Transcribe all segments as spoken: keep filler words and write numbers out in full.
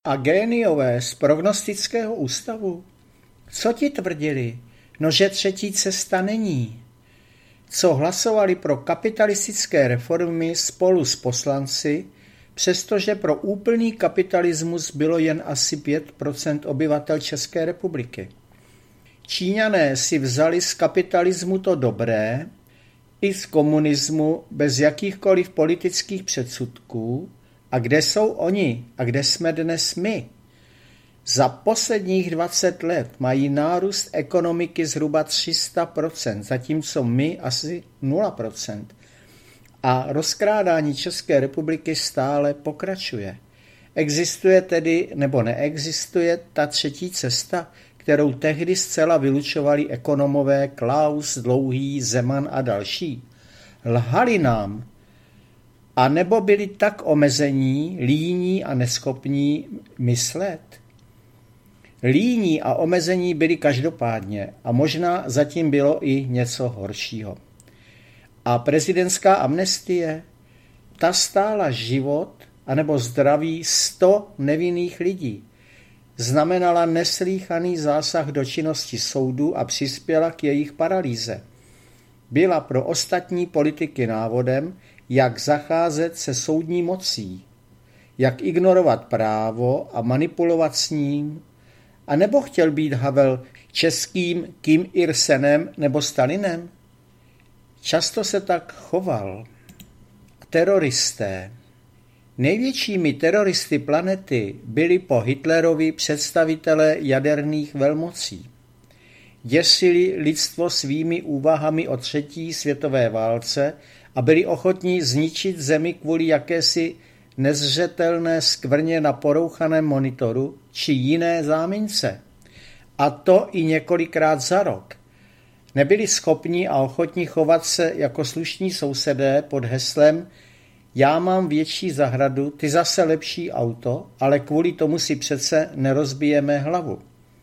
A géniové z prognostického ústavu? Co ti tvrdili? No, že třetí cesta není. Co hlasovali pro kapitalistické reformy spolu s poslanci, přestože pro úplný kapitalismus bylo jen asi pět procent obyvatel České republiky. Číňané si vzali z kapitalismu to dobré, i z komunismu bez jakýchkoliv politických předsudků. A kde jsou oni? A kde jsme dnes my? Za posledních dvacet let mají nárůst ekonomiky zhruba tři sta procent, zatímco my asi nula procent. A rozkrádání České republiky stále pokračuje. Existuje tedy nebo neexistuje ta třetí cesta, kterou tehdy zcela vylučovali ekonomové Klaus, Dlouhý, Zeman a další? Lhali nám, a nebo byli tak omezení, líní a neschopní myslet? Líní a omezení byli každopádně a možná zatím bylo i něco horšího. A prezidentská amnestie, ta stála život anebo zdraví sto nevinných lidí. Znamenala neslýchaný zásah do činnosti soudu a přispěla k jejich paralýze. Byla pro ostatní politiky návodem, jak zacházet se soudní mocí, jak ignorovat právo a manipulovat s ním, a nebo chtěl být Havel českým Kim Ir-senem nebo Stalinem? Často se tak choval. Teroristé. Největšími teroristy planety byli po Hitlerovi představitelé jaderných velmocí. Děsili lidstvo svými úvahami o třetí světové válce a byli ochotní zničit zemi kvůli jakési nezřetelné skvrně na porouchaném monitoru či jiné zámince. A to i několikrát za rok. Nebyli schopni a ochotní chovat se jako slušní sousedé pod heslem já mám větší zahradu, ty zase lepší auto, ale kvůli tomu si přece nerozbijeme hlavu.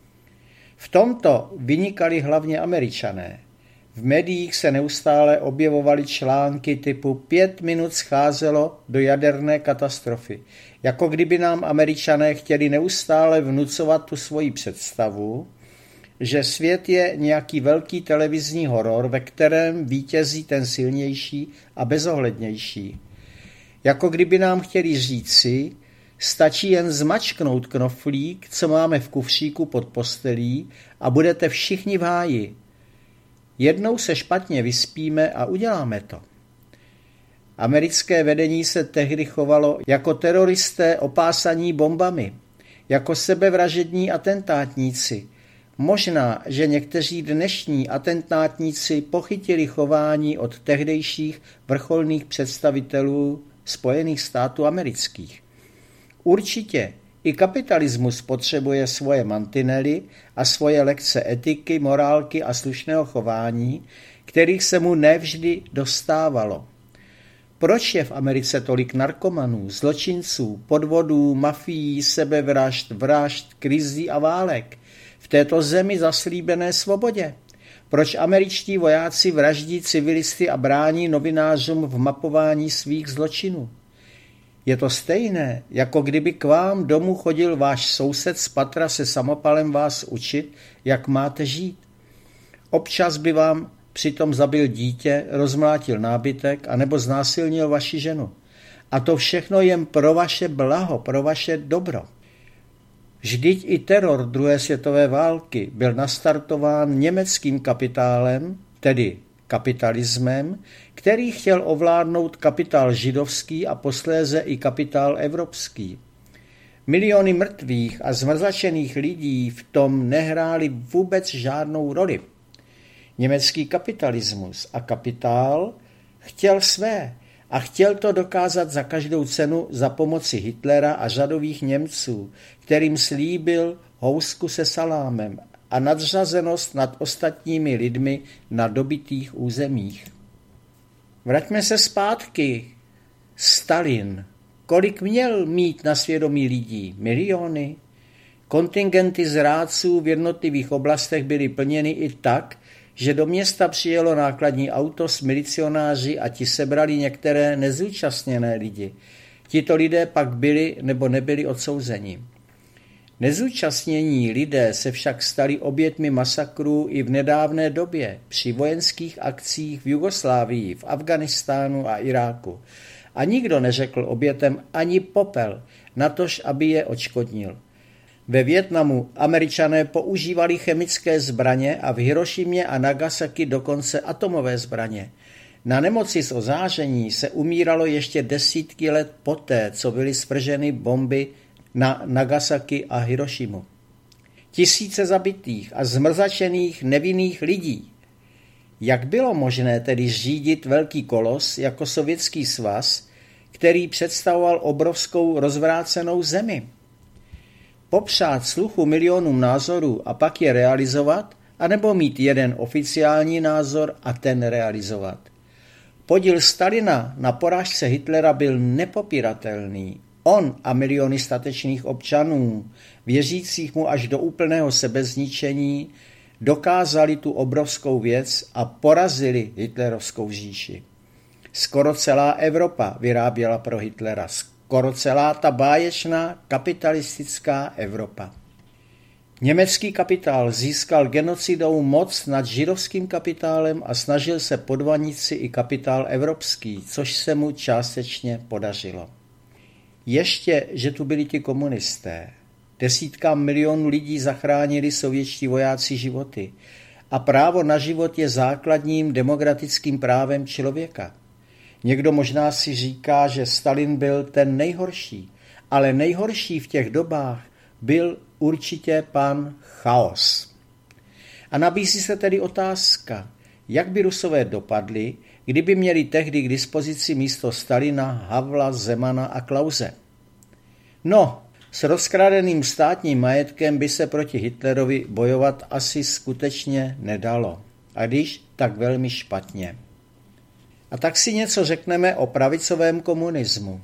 V tomto vynikali hlavně Američané. V médiích se neustále objevovaly články typu pět minut scházelo do jaderné katastrofy. Jako kdyby nám Američané chtěli neustále vnucovat tu svoji představu, že svět je nějaký velký televizní horor, ve kterém vítězí ten silnější a bezohlednější. Jako kdyby nám chtěli říci, stačí jen zmačknout knoflík, co máme v kufříku pod postelí a budete všichni v háji. Jednou se špatně vyspíme a uděláme to. Americké vedení se tehdy chovalo jako teroristé opásaní bombami, jako sebevražední atentátníci. Možná, že někteří dnešní atentátníci pochytili chování od tehdejších vrcholných představitelů Spojených států amerických. Určitě i kapitalismus potřebuje svoje mantinely a svoje lekce etiky, morálky a slušného chování, kterých se mu nevždy dostávalo. Proč je v Americe tolik narkomanů, zločinců, podvodů, mafií, sebevražd, vražd, krizí a válek v této zemi zaslíbené svobodě? Proč američtí vojáci vraždí civilisty a brání novinářům v mapování svých zločinů? Je to stejné, jako kdyby k vám domů chodil váš soused z patra se samopalem vás učit, jak máte žít. Občas by vám přitom zabil dítě, rozmlátil nábytek anebo znásilnil vaši ženu. A to všechno jen pro vaše blaho, pro vaše dobro. Vždyť i teror druhé světové války byl nastartován německým kapitálem, tedy kapitalismem, který chtěl ovládnout kapitál židovský a posléze i kapitál evropský. Miliony mrtvých a zmrzačených lidí v tom nehrály vůbec žádnou roli. Německý kapitalismus a kapitál chtěl své a chtěl to dokázat za každou cenu za pomoci Hitlera a řadových Němců, kterým slíbil housku se salámem a nadřazenost nad ostatními lidmi na dobytých územích. Vraťme se zpátky. Stalin. Kolik měl mít na svědomí lidí? Miliony? Kontingenty zrádců v jednotlivých oblastech byly plněny i tak, že do města přijelo nákladní auto s milicionáři a ti sebrali některé nezúčastněné lidi. Tito lidé pak byli nebo nebyli odsouzeni. Nezúčastnění lidé se však stali oběťmi masakrů i v nedávné době při vojenských akcích v Jugoslávii, v Afghánistánu a Iráku. A nikdo neřekl obětem ani popel, natož aby je odškodnil. Ve Vietnamu Američané používali chemické zbraně a v Hirošimě a Nagasaki dokonce atomové zbraně. Na nemoci z ozáření se umíralo ještě desítky let poté, co byly svrženy bomby na Nagasaki a Hirošimu. Tisíce zabitých a zmrzačených nevinných lidí. Jak bylo možné tedy řídit velký kolos jako Sovětský svaz, který představoval obrovskou rozvrácenou zemi? Popřát sluchu milionům názorů a pak je realizovat, anebo mít jeden oficiální názor a ten realizovat? Podíl Stalina na porážce Hitlera byl nepopiratelný. On a miliony statečných občanů, věřících mu až do úplného sebezničení, dokázali tu obrovskou věc a porazili hitlerovskou říši. Skoro celá Evropa vyráběla pro Hitlera, skoro celá ta báječná kapitalistická Evropa. Německý kapitál získal genocidou moc nad židovským kapitálem a snažil se podvanit si i kapitál evropský, což se mu částečně podařilo. Ještě, že tu byli ti komunisté. Desítkám milionů lidí zachránili sovětští vojáci životy a právo na život je základním demokratickým právem člověka. Někdo možná si říká, že Stalin byl ten nejhorší, ale nejhorší v těch dobách byl určitě pan Chaos. A nabízí se tedy otázka, jak by Rusové dopadli, kdyby měli tehdy k dispozici místo Stalina, Havla, Zemana a Klause. No, s rozkradeným státním majetkem by se proti Hitlerovi bojovat asi skutečně nedalo. A když, tak velmi špatně. A tak si něco řekneme o pravicovém komunismu.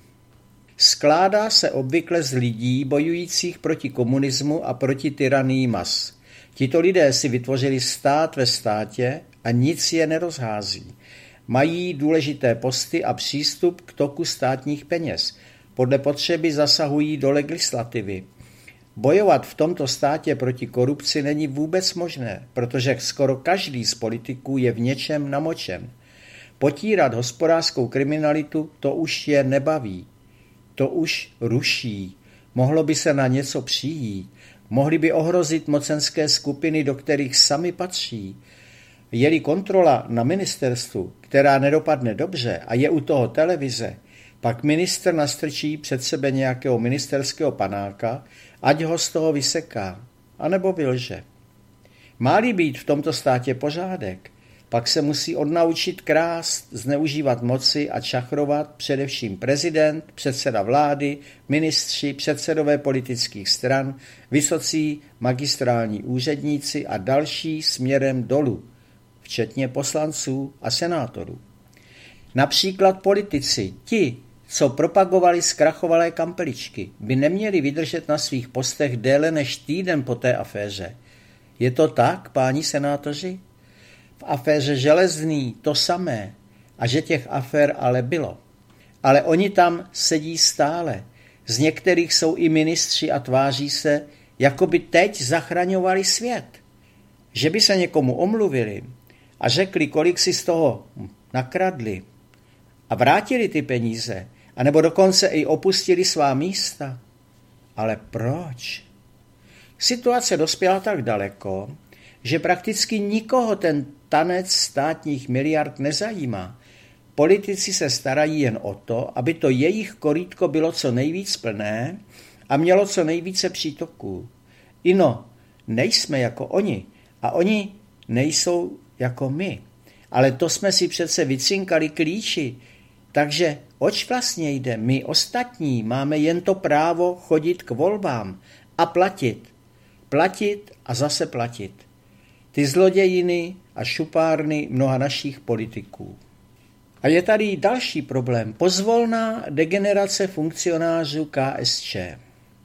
Skládá se obvykle z lidí bojujících proti komunismu a proti tyranii mas. Tito lidé si vytvořili stát ve státě a nic je nerozhází. Mají důležité posty a přístup k toku státních peněz. Podle potřeby zasahují do legislativy. Bojovat v tomto státě proti korupci není vůbec možné, protože skoro každý z politiků je v něčem namočen. Potírat hospodářskou kriminalitu to už je nebaví. To už ruší. Mohlo by se na něco přijít. Mohli by ohrozit mocenské skupiny, do kterých sami patří. Je-li kontrola na ministerstvu, která nedopadne dobře a je u toho televize, pak ministr nastrčí před sebe nějakého ministerského panáka, ať ho z toho vyseká, anebo vylže. Má-li být v tomto státě pořádek, pak se musí odnaučit krást, zneužívat moci a čachrovat především prezident, předseda vlády, ministři, předsedové politických stran, vysocí magistrální úředníci a další směrem dolů, včetně poslanců a senátorů. Například politici, ti, co propagovali zkrachovalé kampeličky, by neměli vydržet na svých postech déle než týden po té aféře. Je to tak, páni senátoři? V aféře Železný to samé, a že těch afér ale bylo. Ale oni tam sedí stále. Z některých jsou i ministři a tváří se, jako by teď zachraňovali svět. Že by se někomu omluvili a řekli, kolik si z toho nakradli a vrátili ty peníze, anebo dokonce i opustili svá místa. Ale proč? Situace dospěla tak daleko, že prakticky nikoho ten tanec státních miliard nezajímá. Politici se starají jen o to, aby to jejich korýtko bylo co nejvíc plné a mělo co nejvíce přítoků. Ino, nejsme jako oni a oni nejsou jako my. Ale to jsme si přece vycinkali klíči. Takže oč vlastně jde? My ostatní máme jen to právo chodit k volbám a platit. Platit a zase platit. Ty zlodějiny a šupárny mnoha našich politiků. A je tady další problém. Pozvolná degenerace funkcionářů K S Č.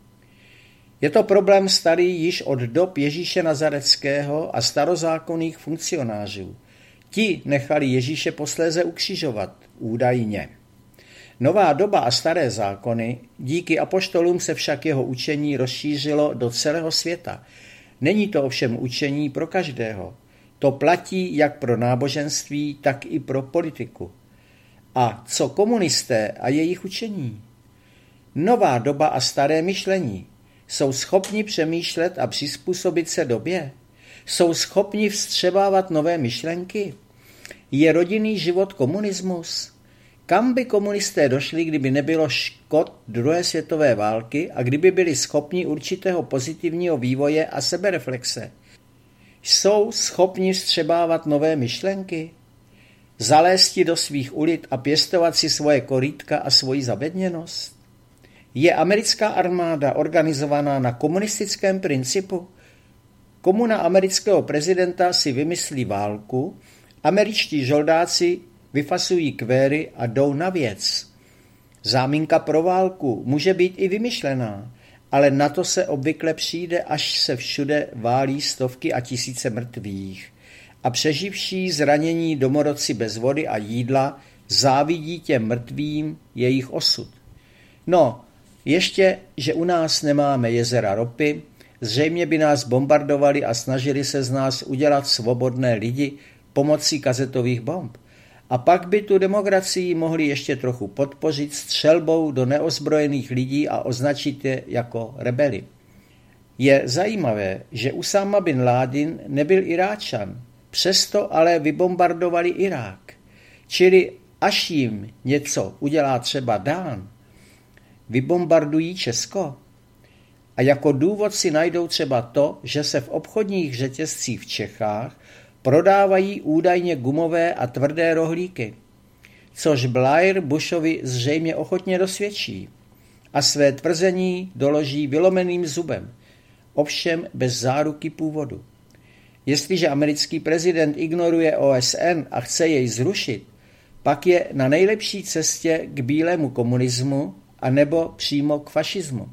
Je to problém starý již od dob Ježíše Nazareckého a starozákonných funkcionářů. Ti nechali Ježíše posléze ukřižovat, údajně. Nová doba a staré zákony, díky apoštolům se však jeho učení rozšířilo do celého světa. Není to ovšem učení pro každého. To platí jak pro náboženství, tak i pro politiku. A co komunisté a jejich učení? Nová doba a staré myšlení. Jsou schopni přemýšlet a přizpůsobit se době? Jsou schopni vstřebávat nové myšlenky? Je rodinný život komunismus? Kam by komunisté došli, kdyby nebylo škod druhé světové války a kdyby byli schopni určitého pozitivního vývoje a sebereflexe? Jsou schopni vstřebávat nové myšlenky? Zalézti do svých ulic a pěstovat si svoje korýtka a svoji zabedněnost? Je americká armáda organizovaná na komunistickém principu? Komuna amerického prezidenta si vymyslí válku, američtí žoldáci vyfasují kvéry a jdou na věc. Záminka pro válku může být i vymyšlená, ale na to se obvykle přijde, až se všude válí stovky a tisíce mrtvých. A přeživší zranění domorodci bez vody a jídla závidí těm mrtvým jejich osud. No, ještě, že u nás nemáme jezera ropy, zřejmě by nás bombardovali a snažili se z nás udělat svobodné lidi pomocí kazetových bomb. A pak by tu demokracii mohli ještě trochu podpořit střelbou do neozbrojených lidí a označit je jako rebeli. Je zajímavé, že Usáma bin Ládin nebyl Iráčan, přesto ale vybombardovali Irák. Čili až jim něco udělá třeba Dán, vybombardují Česko. A jako důvod si najdou třeba to, že se v obchodních řetězcích v Čechách prodávají údajně gumové a tvrdé rohlíky, což Blair Bushovi zřejmě ochotně dosvědčí a své tvrzení doloží vylomeným zubem, ovšem bez záruky původu. Jestliže americký prezident ignoruje O S N a chce jej zrušit, pak je na nejlepší cestě k bílému komunismu a nebo přímo k fašismu.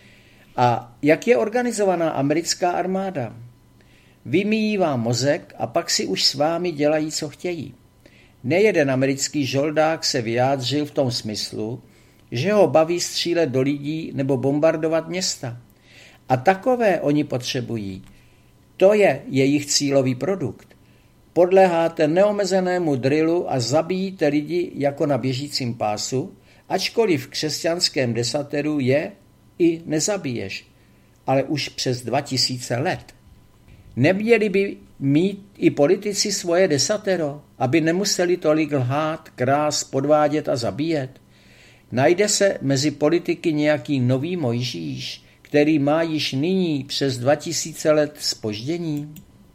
A jak je organizovaná americká armáda? Vymíjí vám mozek a pak si už s vámi dělají, co chtějí. Nejeden americký žoldák se vyjádřil v tom smyslu, že ho baví střílet do lidí nebo bombardovat města. A takové oni potřebují. To je jejich cílový produkt. Podléháte neomezenému drillu a zabijíte lidi jako na běžícím pásu, ačkoliv v křesťanském desateru je i nezabiješ, ale už přes dva tisíce let. Neměli by mít i politici svoje desatero, aby nemuseli tolik lhát, krást, podvádět a zabíjet? Najde se mezi politiky nějaký nový Mojžíš, který má již nyní přes dva tisíce let zpoždění?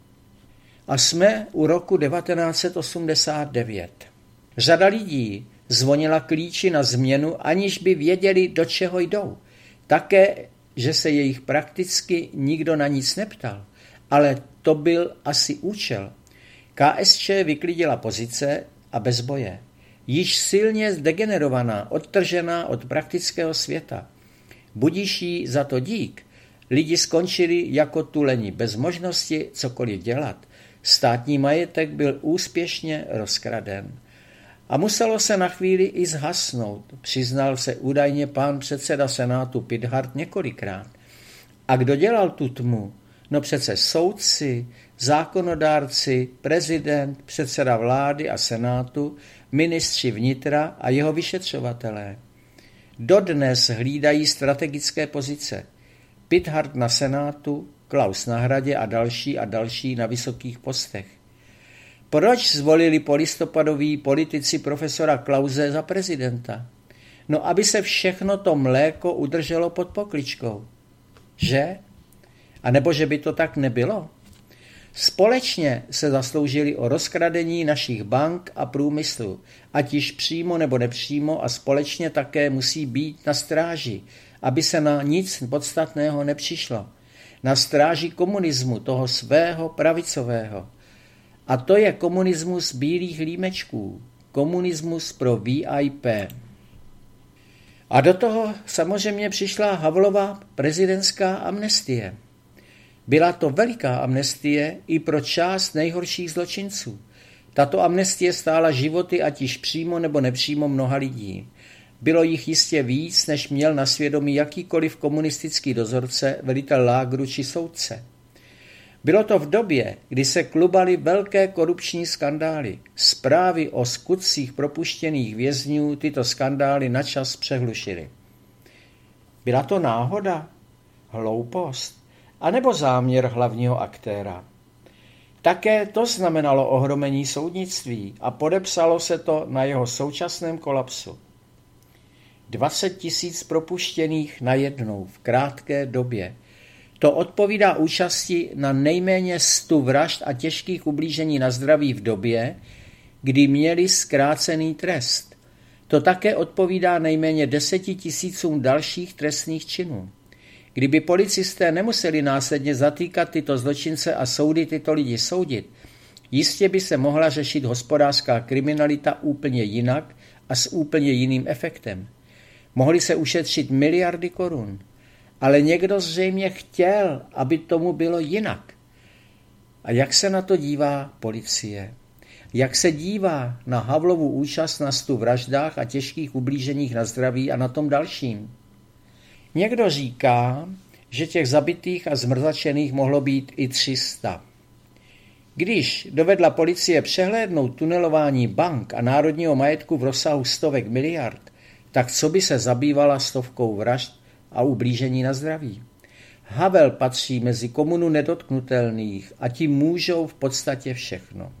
A jsme u roku devatenáct set osmdesát devět. Řada lidí zvonila klíči na změnu, aniž by věděli, do čeho jdou. Také, že se jejich prakticky nikdo na nic neptal. Ale to byl asi účel. K S Č vyklidila pozice a bez boje. Již silně zdegenerovaná, odtržená od praktického světa. Budíš jí za to dík. Lidi skončili jako tuleni, bez možnosti cokoliv dělat. Státní majetek byl úspěšně rozkraden. A muselo se na chvíli i zhasnout, přiznal se údajně pán předseda senátu Pithart několikrát. A kdo dělal tu tmu? No přece soudci, zákonodárci, prezident, předseda vlády a senátu, ministři vnitra a jeho vyšetřovatelé. Dodnes hlídají strategické pozice. Pithart na senátu, Klaus na hradě a další a další na vysokých postech. Proč zvolili polistopadoví politici profesora Klause za prezidenta? No, aby se všechno to mléko udrželo pod pokličkou. Že? A nebo že by to tak nebylo? Společně se zasloužili o rozkradení našich bank a průmyslu, ať již přímo nebo nepřímo, a společně také musí být na stráži, aby se na nic podstatného nepřišlo. Na stráži komunismu, toho svého pravicového. A to je komunismus bílých límečků, komunismus pro V I P. A do toho samozřejmě přišla Havlova prezidentská amnestie. Byla to veliká amnestie i pro část nejhorších zločinců. Tato amnestie stála životy ať již přímo nebo nepřímo mnoha lidí. Bylo jich jistě víc, než měl na svědomí jakýkoliv komunistický dozorce, velitel lágru či soudce. Bylo to v době, kdy se klubaly velké korupční skandály. Zprávy o skutcích propuštěných vězňů tyto skandály načas přehlušily. Byla to náhoda, hloupost, anebo záměr hlavního aktéra? Také to znamenalo ohromení soudnictví a podepsalo se to na jeho současném kolapsu. dvacet tisíc propuštěných najednou v krátké době. To odpovídá účasti na nejméně stu vražd a těžkých ublížení na zdraví v době, kdy měli zkrácený trest. To také odpovídá nejméně deseti tisícům dalších trestných činů. Kdyby policisté nemuseli následně zatýkat tyto zločince a soudy tyto lidi soudit, jistě by se mohla řešit hospodářská kriminalita úplně jinak a s úplně jiným efektem. Mohly se ušetřit miliardy korun, ale někdo zřejmě chtěl, aby tomu bylo jinak. A jak se na to dívá policie? Jak se dívá na Havlovu účast na stu vraždách a těžkých ublíženích na zdraví a na tom dalším? Někdo říká, že těch zabitých a zmrzačených mohlo být i tři sta. Když dovedla policie přehlédnout tunelování bank a národního majetku v rozsahu stovek miliard, tak co by se zabývala stovkou vražd a ublížení na zdraví? Havel patří mezi komunu nedotknutelných a ti můžou v podstatě všechno.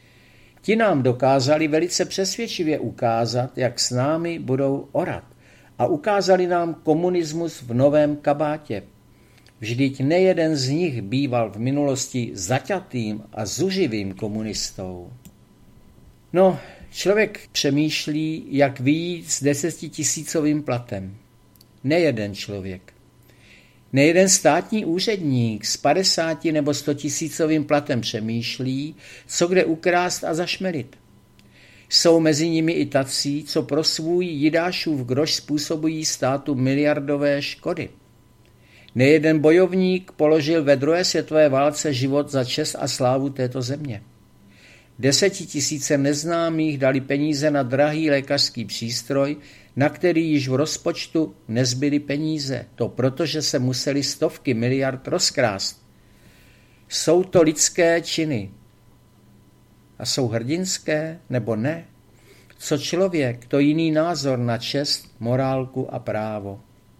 Ti nám dokázali velice přesvědčivě ukázat, jak s námi budou orat, a ukázali nám komunismus v novém kabátě. Vždyť nejeden z nich býval v minulosti zaťatým a zuřivým komunistou. No, člověk přemýšlí, jak vyjít s desetitisícovým platem. Nejeden člověk. Nejeden státní úředník s padesáti nebo stotisícovým platem přemýšlí, co kde ukrást a zašmelit. Jsou mezi nimi i tací, co pro svůj Jidášův groš způsobují státu miliardové škody. Nejeden bojovník položil ve druhé světové válce život za čest a slávu této země. Desetitisíce neznámých dali peníze na drahý lékařský přístroj, na který již v rozpočtu nezbyly peníze. To proto, že se museli stovky miliard rozkrást. Jsou to lidské činy. A jsou hrdinské nebo ne? Co člověk, to jiný názor na čest, morálku a právo.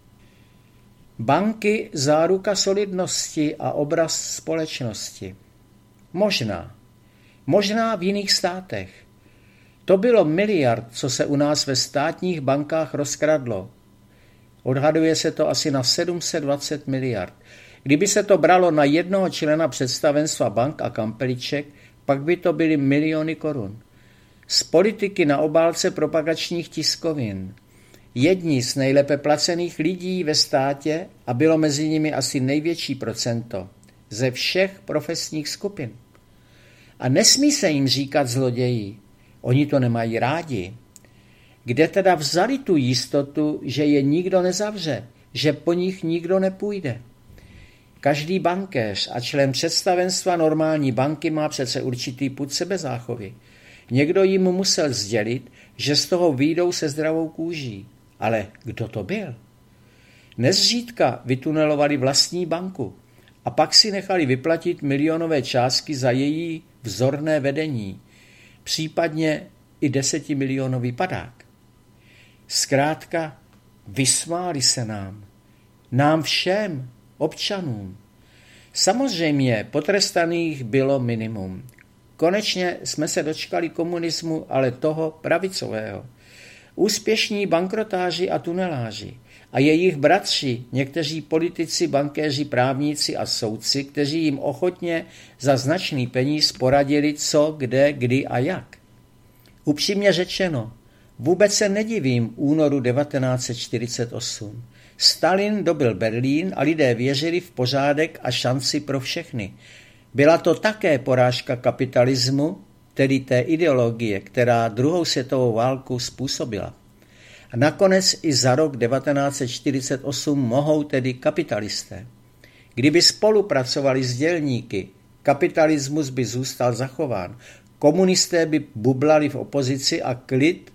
Banky záruka solidnosti a obraz společnosti. Možná. Možná v jiných státech. To bylo miliard, co se u nás ve státních bankách rozkradlo. Odhaduje se to asi na sedm set dvacet miliard. Kdyby se to bralo na jednoho člena představenstva bank a kampeliček, pak by to byly miliony korun. Z politiky na obálce propagačních tiskovin. Jedni z nejlépe placených lidí ve státě, a bylo mezi nimi asi největší procento, ze všech profesních skupin. A nesmí se jim říkat zloději. Oni to nemají rádi. Kde teda vzali tu jistotu, že je nikdo nezavře, že po nich nikdo nepůjde? Každý bankéř a člen představenstva normální banky má přece určitý pud sebezáchovy. Někdo jim musel sdělit, že z toho vyjdou se zdravou kůží. Ale kdo to byl? Nezřídka vytunelovali vlastní banku a pak si nechali vyplatit milionové částky za její vzorné vedení, případně i desetimilionový padák. Zkrátka vysmáli se nám, nám všem, občanům. Samozřejmě potrestaných bylo minimum. Konečně jsme se dočkali komunismu, ale toho pravicového. Úspěšní bankrotáři a tuneláři a jejich bratři, někteří politici, bankéři, právníci a soudci, kteří jim ochotně za značný peníz poradili co, kde, kdy a jak. Upřímně řečeno, vůbec se nedivím únoru devatenáct set čtyřicet osm. Stalin dobyl Berlín a lidé věřili v pořádek a šanci pro všechny. Byla to také porážka kapitalismu, tedy té ideologie, která druhou světovou válku způsobila. A nakonec i za rok devatenáct set čtyřicet osm mohou tedy kapitalisté. Kdyby spolupracovali s dělníky, kapitalismus by zůstal zachován. Komunisté by bublali v opozici a klid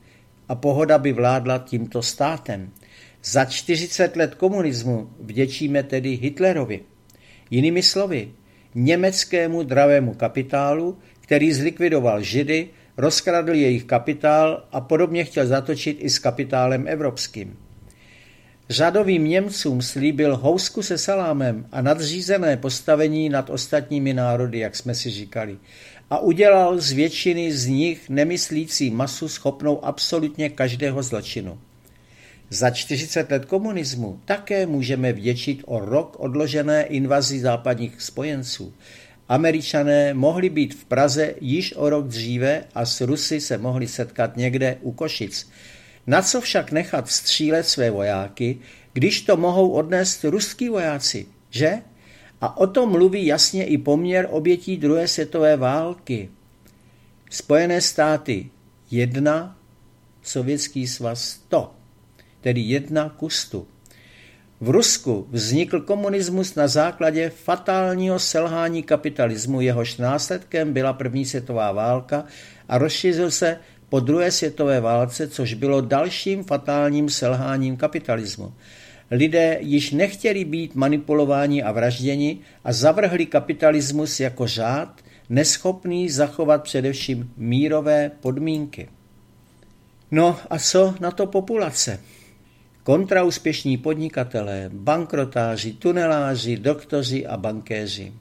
a pohoda by vládla tímto státem. Za čtyřicet let komunismu vděčíme tedy Hitlerovi. Jinými slovy, německému dravému kapitálu, který zlikvidoval Židy, rozkradl jejich kapitál a podobně chtěl zatočit i s kapitálem evropským. Řadovým Němcům slíbil housku se salámem a nadřízené postavení nad ostatními národy, jak jsme si říkali, a udělal z většiny z nich nemyslící masu schopnou absolutně každého zločinu. Za čtyřicet let komunismu také můžeme vděčit o rok odložené invazi západních spojenců. Američané mohli být v Praze již o rok dříve a s Rusy se mohli setkat někde u Košic. Na co však nechat střílet své vojáky, když to mohou odnést ruský vojáci, že? A o tom mluví jasně i poměr obětí druhé světové války. Spojené státy jedna, Sovětský svaz sto, tedy jedna ku stu. V Rusku vznikl komunismus na základě fatálního selhání kapitalismu, jehož následkem byla první světová válka a rozšířil se po druhé světové válce, což bylo dalším fatálním selháním kapitalismu. Lidé již nechtěli být manipulováni a vražděni a zavrhli kapitalismus jako řád, neschopný zachovat především mírové podmínky. No a co na to populace? Kontraúspěšní podnikatelé, bankrotáři, tuneláři, doktoři a bankéři.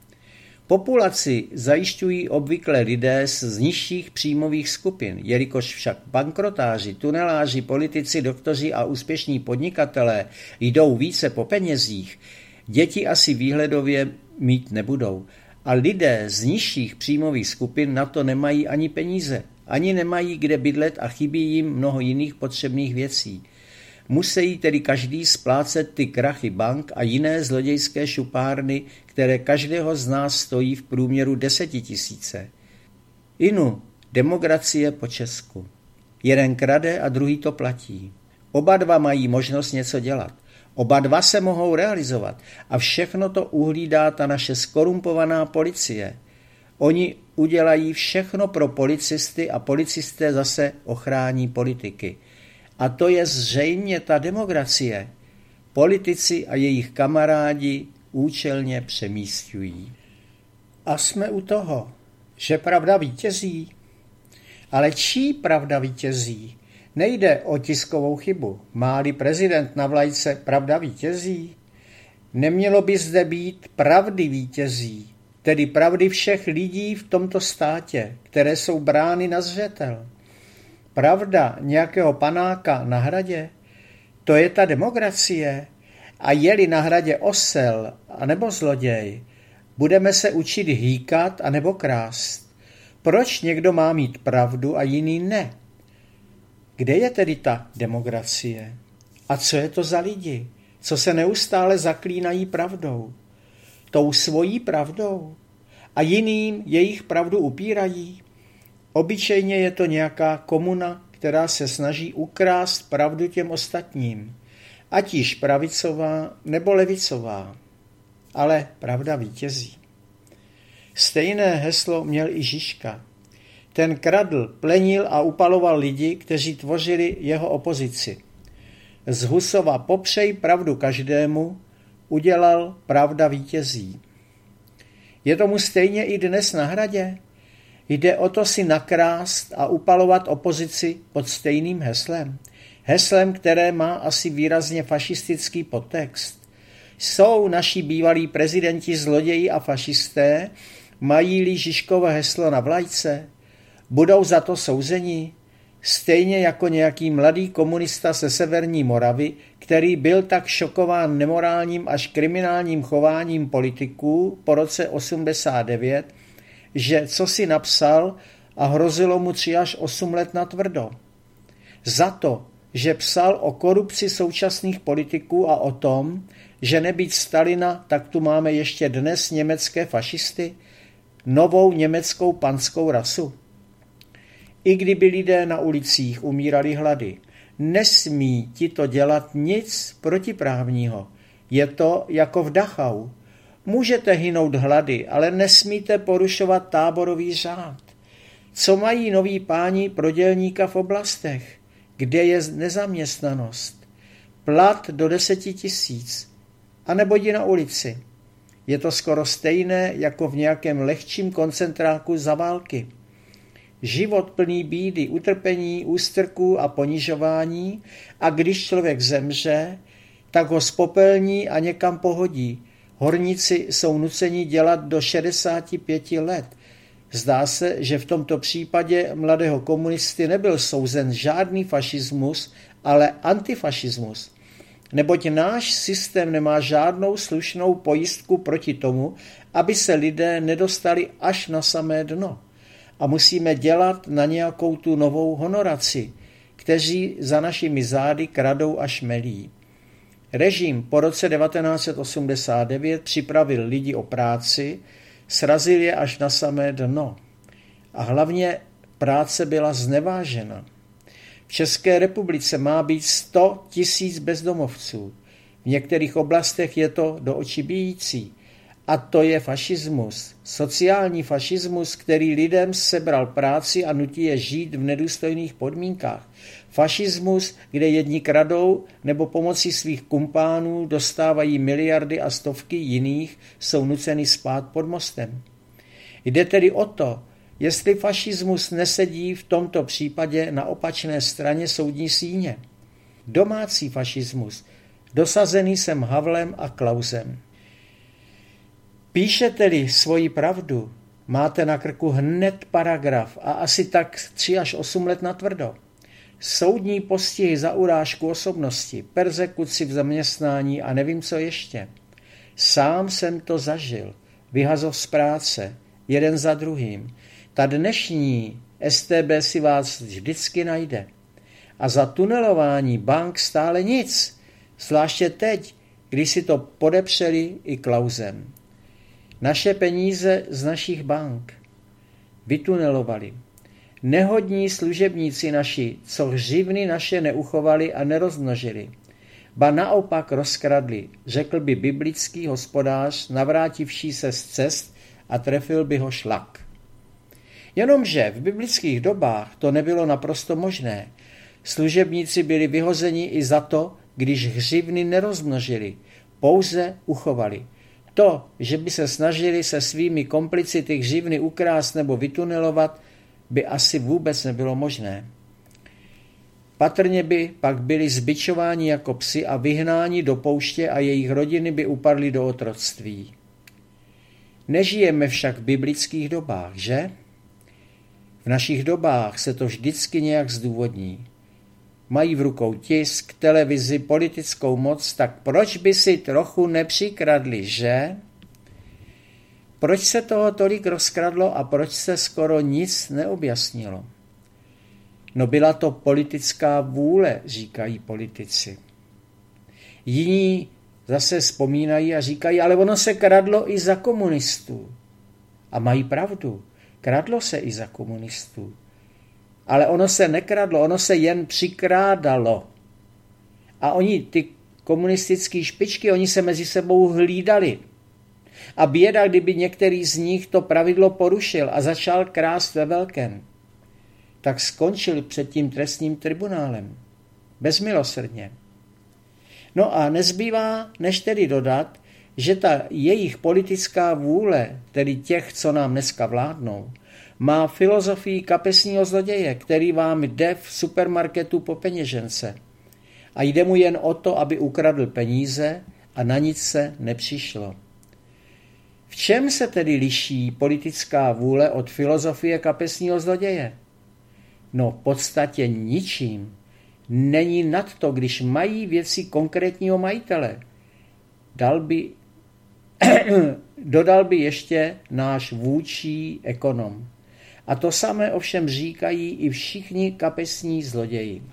Populaci zajišťují obvykle lidé z nižších příjmových skupin, jelikož však bankrotáři, tuneláři, politici, doktoři a úspěšní podnikatelé jdou více po penězích, děti asi výhledově mít nebudou. A lidé z nižších příjmových skupin na to nemají ani peníze, ani nemají kde bydlet a chybí jim mnoho jiných potřebných věcí. Musí tedy každý splácet ty krachy bank a jiné zlodějské šupárny, které každého z nás stojí v průměru desetitisíce. Inu, demokracie po česku. Jeden krade a druhý to platí. Oba dva mají možnost něco dělat. Oba dva se mohou realizovat a všechno to uhlídá ta naše skorumpovaná policie. Oni udělají všechno pro policisty a policisté zase ochrání politiky. A to je zřejmě ta demokracie. Politici a jejich kamarádi účelně přemísťují. A jsme u toho, že pravda vítězí. Ale čí pravda vítězí? Nejde o tiskovou chybu. Má-li prezident na vlajce pravda vítězí? Nemělo by zde být pravdy vítězí, tedy pravdy všech lidí v tomto státě, které jsou brány na zřetel. Pravda nějakého panáka na hradě, to je ta demokracie. A je-li na hradě osel anebo zloděj, budeme se učit hýkat anebo krást. Proč někdo má mít pravdu a jiný ne? Kde je tedy ta demokracie? A co je to za lidi, co se neustále zaklínají pravdou? Tou svojí pravdou? A jiným jejich pravdu upírají? Obyčejně je to nějaká komuna, která se snaží ukrást pravdu těm ostatním, ať již pravicová nebo levicová. Ale pravda vítězí. Stejné heslo měl i Žižka. Ten kradl, plenil a upaloval lidi, kteří tvořili jeho opozici. Z Husova popřej pravdu každému, udělal pravda vítězí. Je tomu stejně i dnes na hradě? Jde o to si nakrást a upalovat opozici pod stejným heslem. Heslem, které má asi výrazně fašistický podtext. Jsou naši bývalí prezidenti zloději a fašisté, mají-li Žižkovo heslo na vlajce? Budou za to souzeni? Stejně jako nějaký mladý komunista ze severní Moravy, který byl tak šokován nemorálním až kriminálním chováním politiků po roce osmdesát devět, že co si napsal a hrozilo mu tři až osm let natvrdo. Za to, že psal o korupci současných politiků a o tom, že nebýt Stalina, tak tu máme ještě dnes německé fašisty, novou německou panskou rasu. I kdyby lidé na ulicích umírali hlady, nesmí ti to dělat nic protiprávního. Je to jako v Dachau. Můžete hynout hlady, ale nesmíte porušovat táborový řád. Co mají noví páni pro dělníka v oblastech? kde je nezaměstnanost, plat do deseti tisíc, anebo jdi na ulici. Je to skoro stejné jako v nějakém lehčím koncentráku za války. Život plný bídy, utrpení, ústrků a ponižování, a když člověk zemře, tak ho spopelní a někam pohodí. Horníci jsou nuceni dělat do šedesáti pěti let. Zdá se, že v tomto případě mladého komunisty nebyl souzen žádný fašismus, ale antifašismus. Neboť náš systém nemá žádnou slušnou pojistku proti tomu, aby se lidé nedostali až na samé dno. A musíme dělat na nějakou tu novou honoraci, kteří za našimi zády kradou a šmelí. Režim po roce devatenáct set osmdesát devět připravil lidi o práci, srazil je až na samé dno. A hlavně práce byla znevážena. V České republice má být sto tisíc bezdomovců. V některých oblastech je to do očí bijící. A to je fašismus. Sociální fašismus, který lidem sebral práci a nutí je žít v nedůstojných podmínkách. Fašismus, kde jedni kradou nebo pomocí svých kumpánů dostávají miliardy a stovky jiných jsou nuceni spát pod mostem. Jde tedy o to, jestli fašismus nesedí v tomto případě na opačné straně soudní síně. Domácí fašismus, dosazený sem Havlem a Klausem. Píšete-li svoji pravdu, máte na krku hned paragraf a asi tak tři až osm let natvrdo. Soudní postihy za urážku osobnosti, perzekuci v zaměstnání a nevím co ještě. Sám jsem to zažil, vyhazov z práce, jeden za druhým. Ta dnešní S T B si vás vždycky najde. A za tunelování bank stále nic, zvláště teď, když si to podepřeli i Klausem. Naše peníze z našich bank vytunelovali. Nehodní služebníci naši, co hřivny naše neuchovali a nerozmnožili. Ba naopak rozkradli, řekl by biblický hospodář, navrátivší se z cest a trefil by ho šlak. Jenomže v biblických dobách to nebylo naprosto možné. Služebníci byli vyhozeni i za to, když hřivny nerozmnožili, pouze uchovali. To, že by se snažili se svými komplici ty hřivny ukrást nebo vytunelovat, by asi vůbec nebylo možné. Patrně by pak byli zbičováni jako psi a vyhnáni do pouště a jejich rodiny by upadly do otroctví. Nežijeme však v biblických dobách, že? V našich dobách se to vždycky nějak zdůvodní. Mají v rukou tisk, televizi, politickou moc, tak proč by si trochu nepřikradli, že? Proč se toho tolik rozkradlo a proč se skoro nic neobjasnilo? No byla to politická vůle, říkají politici. Jiní zase vzpomínají a říkají, ale ono se kradlo i za komunistů. A mají pravdu, kradlo se i za komunistů. Ale ono se nekradlo, ono se jen přikrádalo. A oni, ty komunistické špičky, oni se mezi sebou hlídali. A běda, kdyby některý z nich to pravidlo porušil a začal krást ve velkém, tak skončil před tím trestním tribunálem. Bezmilosrdně. No a nezbývá, než tedy dodat, že ta jejich politická vůle, tedy těch, co nám dneska vládnou, má filozofii kapesního zloděje, který vám jde v supermarketu po peněžence. A jde mu jen o to, aby ukradl peníze a na nic se nepřišlo. V čem se tedy liší politická vůle od filozofie kapesního zloděje? No v podstatě ničím. Není nad to, když mají věci konkrétního majitele. Dal by, dodal by ještě náš vůdčí ekonom. A to samé ovšem říkají i všichni kapesní zloději.